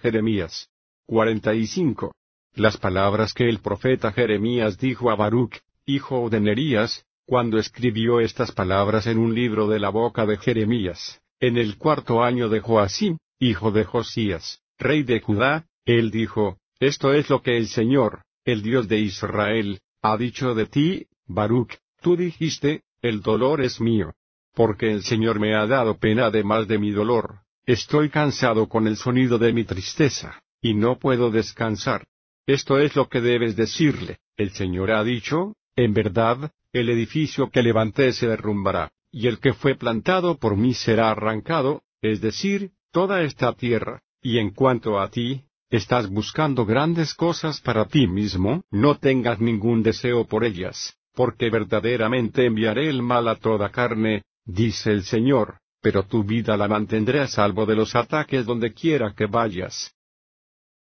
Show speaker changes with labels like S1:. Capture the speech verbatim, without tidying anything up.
S1: Jeremías cuarenta y cinco. Las palabras que el profeta Jeremías dijo a Baruc, hijo de Nerías, cuando escribió estas palabras en un libro de la boca de Jeremías, en el cuarto año de Joacim, hijo de Josías, rey de Judá, él dijo: Esto es lo que el Señor, el Dios de Israel, ha dicho de ti, Baruc. Tú dijiste: el dolor es mío, porque el Señor me ha dado pena además de mi dolor. Estoy cansado con el sonido de mi tristeza, y no puedo descansar. Esto es lo que debes decirle: el Señor ha dicho, en verdad, el edificio que levanté se derrumbará, y el que fue plantado por mí será arrancado, es decir, toda esta tierra. Y en cuanto a ti, estás buscando grandes cosas para ti mismo, no tengas ningún deseo por ellas, porque verdaderamente enviaré el mal a toda carne, dice el Señor, pero tu vida la mantendré a salvo de los ataques donde quiera que vayas.